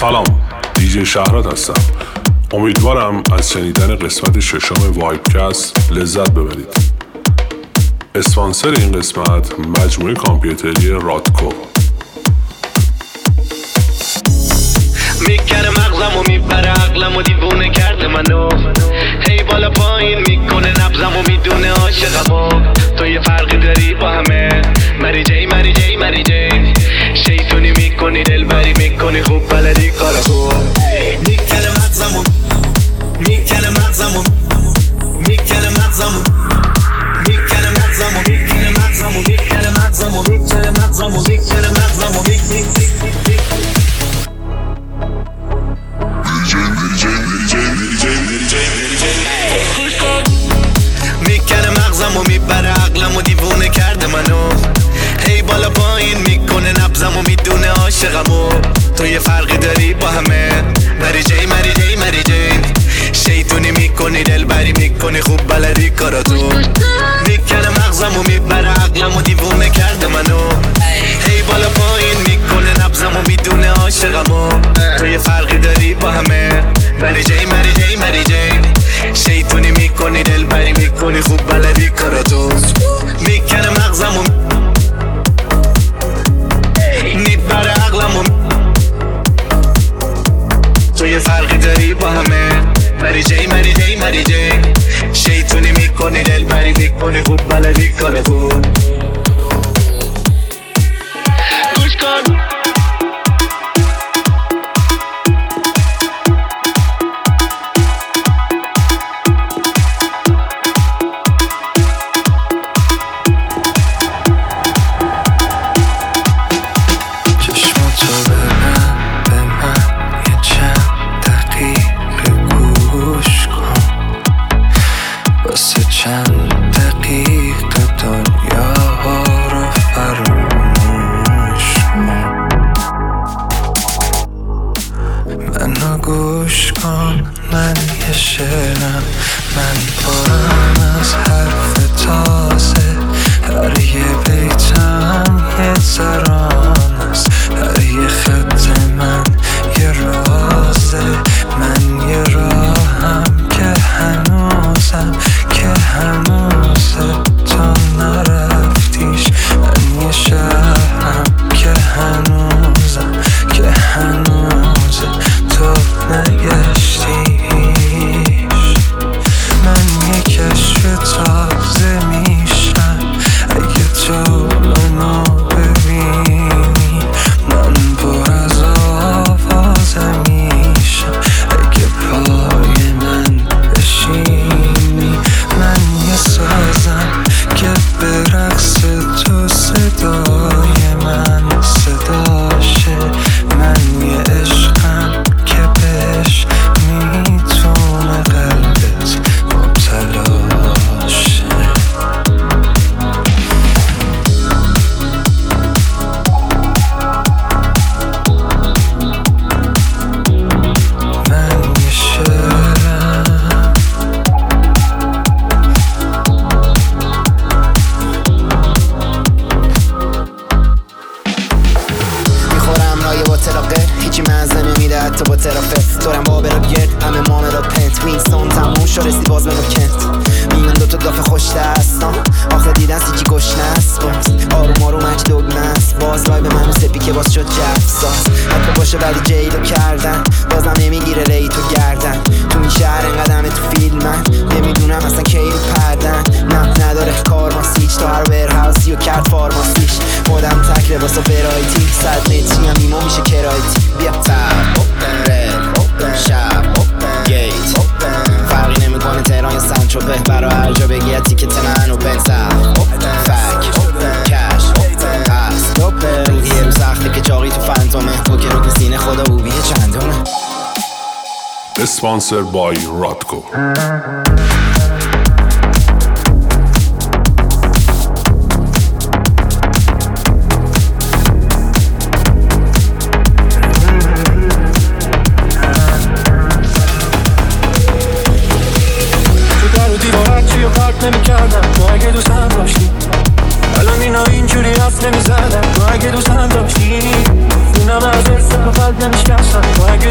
سلام، دیجی شهرات هستم. امیدوارم از شنیدن قسمت ششم وایبکست لذت ببرید. اسپانسر این قسمت مجموعه کامپیوتری رادکو. میکنه مغزمو میبره عقلمو دیوونه کرده منو، هی بالا پایین میکنه نبضمو میدونه عاشقمو. تو یه فرقی داری با همه، مری جی مری جی مری جی. شیطونی میکنی دلبری میکنی خوب بلدی کارا خوب. میکنه مغزمو میکنه مغزمو میکنه مغزمو میکنه مغزمو میکنه مغزمو میکنه مغزمو میکنه مغزمو میکنه مغزمو میکنه مغزمو میبره عقلمو دیوونه کرده منو، هی بالا پایین میکنه نبضمو میدونه عاشقمو. تو یه فرقی داری با همه، مری جی مری جی مری جی. شیطونی میکنی دلبری میکنی خوب بلدی کاراتو. میکنه مغزمو میبره عقلمو دیوونه کرده منو، هی بالا پایین میکنه نبضمو میدونه عاشقمو. تو یه فرقی داری با همه، مری جی مری جی مری جی. شیطونی میکنی دلبری میکنی خوب بلدی کاراتو. میکنه مغزمو میبره عقلمو، تو یه فرقی داری با همه، مری جی مری جی مری جی. شیطونی میکنی دلبری میکنی خوب بلدی کاراتو. گوش کن Sponsored by Radko. نمی کردم تو اگه دوستم داشتی، الان اینا اینجوری حرف نمی زدم تو اگه دوستم داشتی. دونم از ارسه تو قلب نمیشکستم تو اگه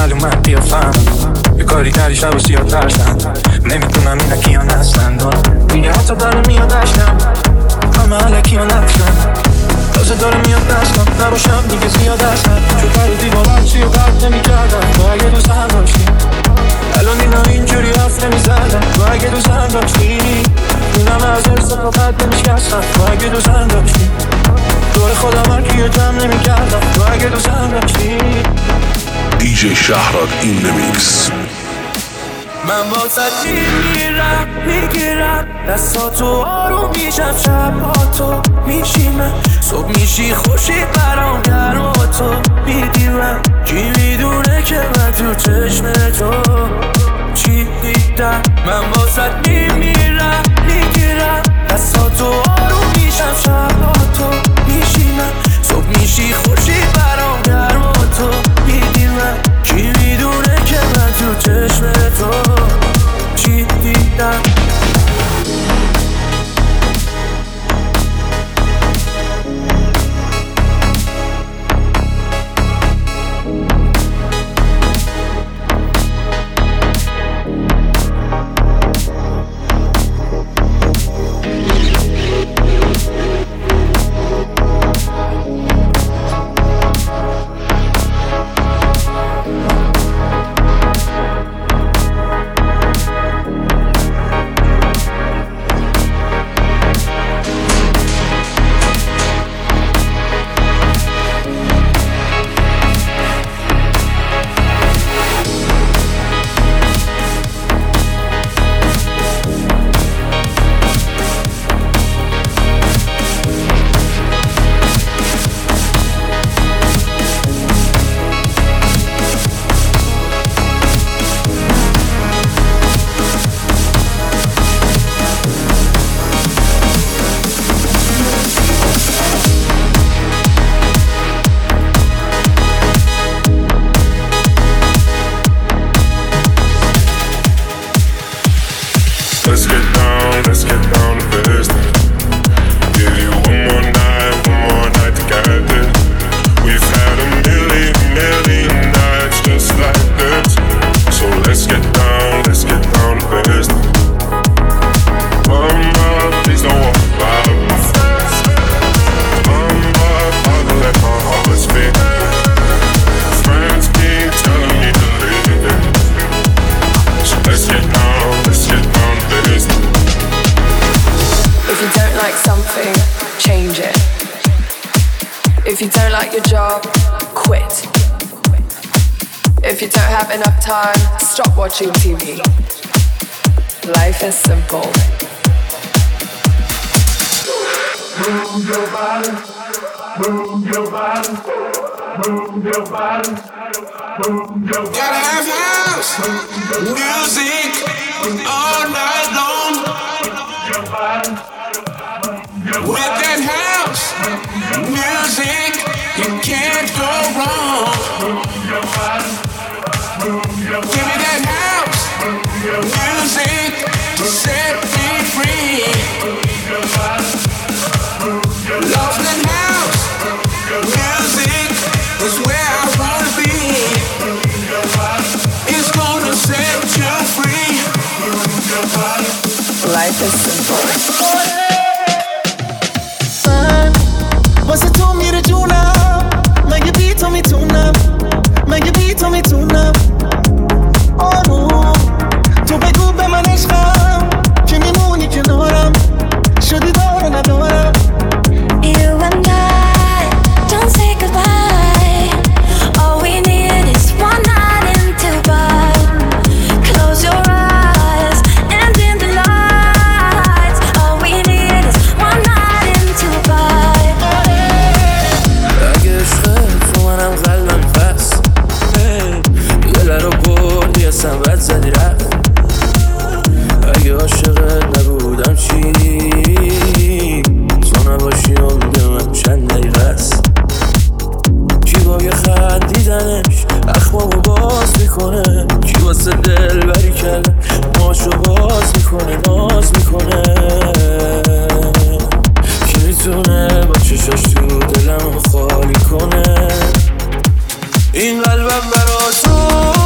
معلومت بیا فهم یه کاری کردی شب و سیاه ترسن نمیدونم اینا کیان هستن میگه حتی داره میاد اشکم همه علکی ها نفشن تازه داره میاد دستم نباشم دیگه زیاد هستن چون در دیوارم سی و قرد نمی کردم تو اگه دوست هم داشتی الان اینا اینجوری حرف نمی زدن تو اگه دوست هم داشتی اینم از ارز فقط نمی شکستم تو اگه دوست هم داشتی دور خودم هرکی رو جمع نمی کردم تو اگه دوست هم داشتی دیجی شهراد این نمیکس من با میرم میگیرم دستاتو آروم میشم شب با تو میشینم صبح میشی خوشی برام گرم با تو میدیرم کی میدونه که من تو چشم تو چی دیدم من با میرم میگیرم دستاتو آروم میشم شب با تو میشینم صبح میشی خوشی برام گرم با تو میدیرم کی میدونه که من تو چشم تو چی دیدم If you don't like your job, quit. If you don't have enough time, stop watching TV. Life is simple. Move your body, move your body, move your body, move your body. Gotta have house music all night long. With that house music, you can't go wrong. Give me that house music to set me free. Lost in house music is where I wanna be. It's gonna set you free. Life is simple. واسه تو میره جونم مگه بی تو میتونم مگه بی تو میتونم آروم تو بگو به من عشقم که میمونی کنارم شدی داره ندارم You and I don't say goodbye. All we need is one night in Dubai. Close your eyes and dim the lights. All we need is one night in Dubai. اگه عشقت تو منم قلبم پس دل رو بردی اصلا بد زدی رفت اگه عاشقت نبودم چی تو نباشی امید من چند دقیقه است کی با یه خط دیدنش اخمامو باز میکنه کی واسه دل بری کرده ماشو باز میکنه ناز میکنه کی میتونه با چشاش تو دلمو خالی کنه این قلبم برا تو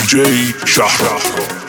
دیجی شهرام.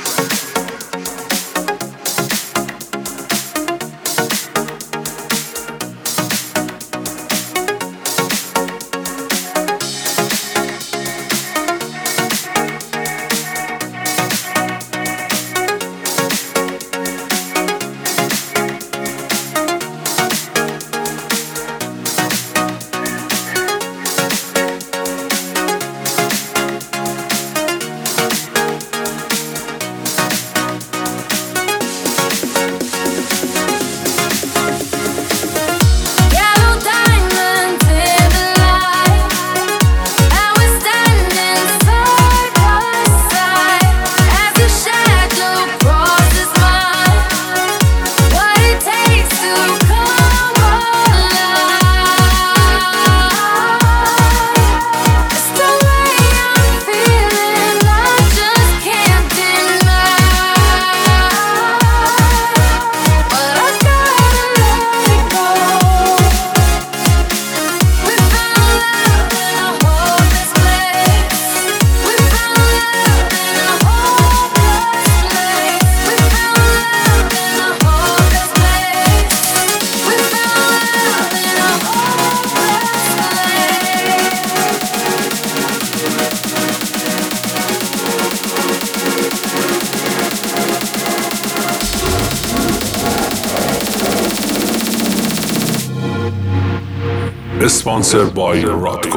اسپانسر بای رادکو.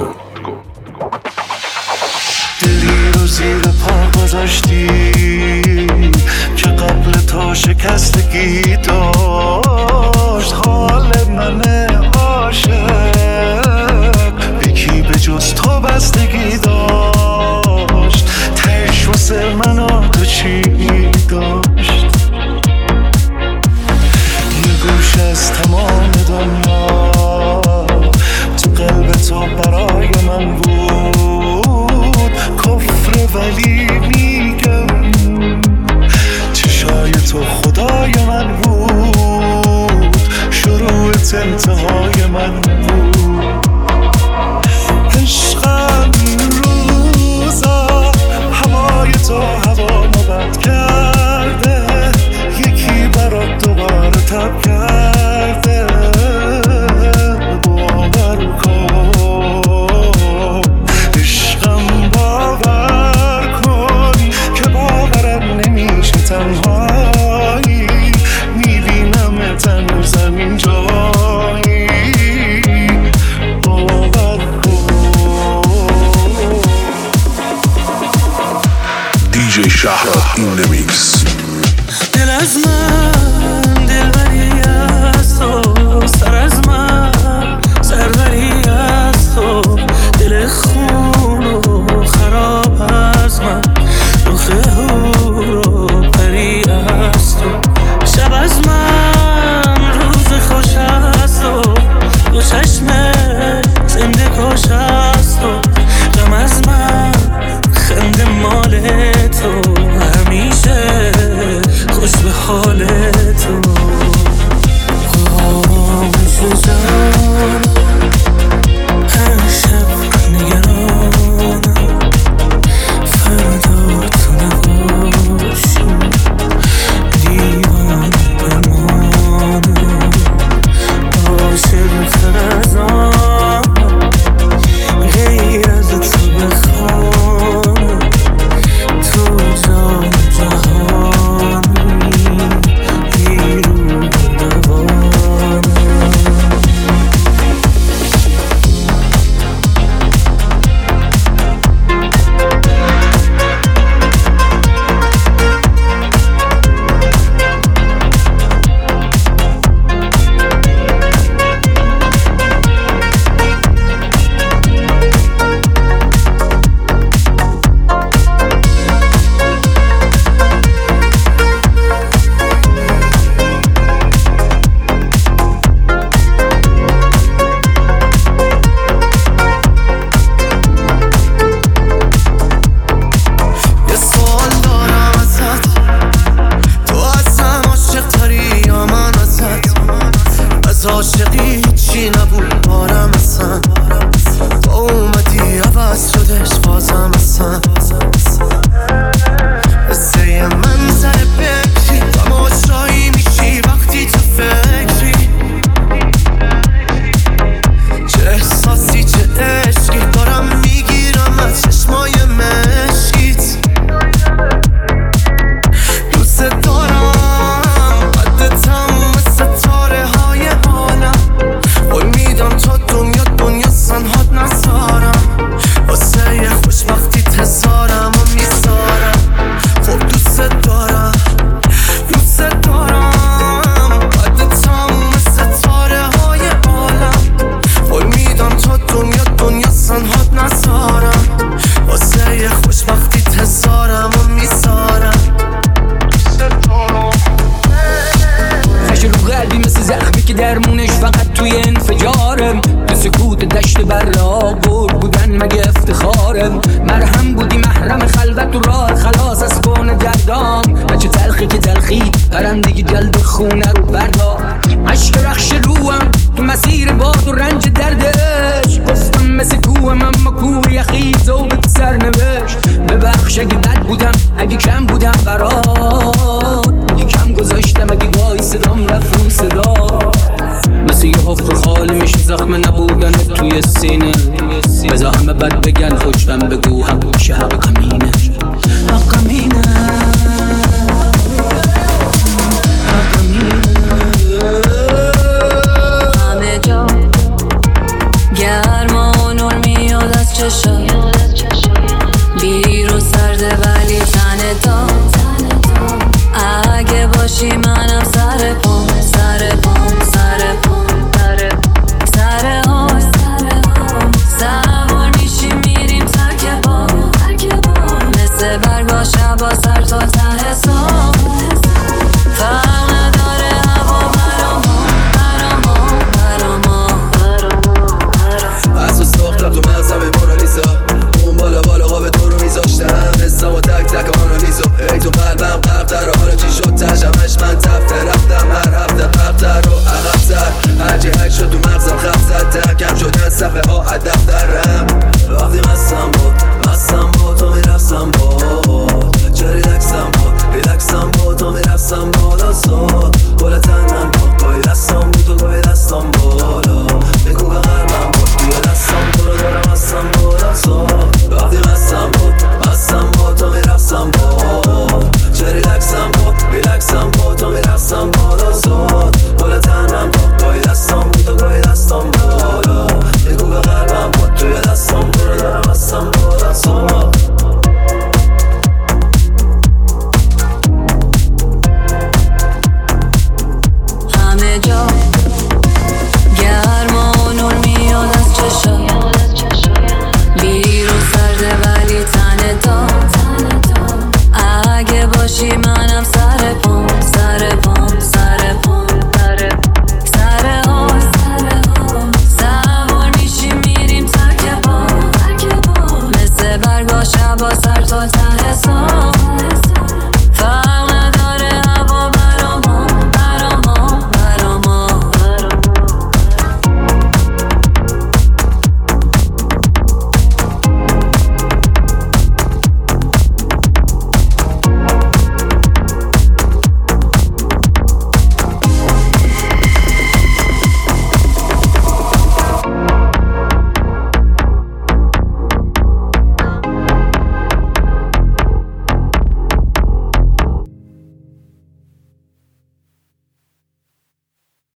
دلی رو زیر پا گذاشتی که قبل تا شکستگی داشت حال من عاشق یکی به جز تو بستگی داشت تهش واسه من و تو چی داشت یه گوش از تمام دنیا قلب تو برای من بود کفر ولی میگم چشای تو خدای من بود شروعت انتهای من بود عشقم این روزا هوای تو هوا مبد کرده یکی برات دوباره تب کرده تنهایی میبینم تن زمین جایی باور کن دیجی شهرام این نمیکس. دل از من دلبری از تو سر از من سربری از تو دل خون و خراب از من روخه هورو پری از تو شب از من روز خوش از تو دو چشمه زنده کش از تو غم از من خنده مال تو همیشه خوش به حال تو واسات نسارم، واسه یه خوشبختی تزارم و میسارم. خش رو قلبی مثل زخمی که درمونش فقط توی انفجارم. تو سکوت دشت برابر بودن مگه افتخارم. مرهم بودی محرم خلوت و راه خلاص از کون دردام. بچه تلخی که تلخی پرندگی جلد خونه رو بردار. عشق رخش روم تو مسیر باد و رنج دردش. گفتم مثل کوهم اما کوه یخی زوبت سرنوشت. ببخش اگه بد بودم اگه کم بودم برات. اگه کم گذاشتم اگه گاهی صدام رفت رو صدا. مثل یه حفر خالی میشه زخم نبودن توی سینه. بذار همه بد بگن خوشبم بگو حق میشه حق همینه. حق همینه حق همینه. همه جا گرما و نور میاد از چشم. بیرون سرده ولی تنه تا. اگه باشی منم سر پام سر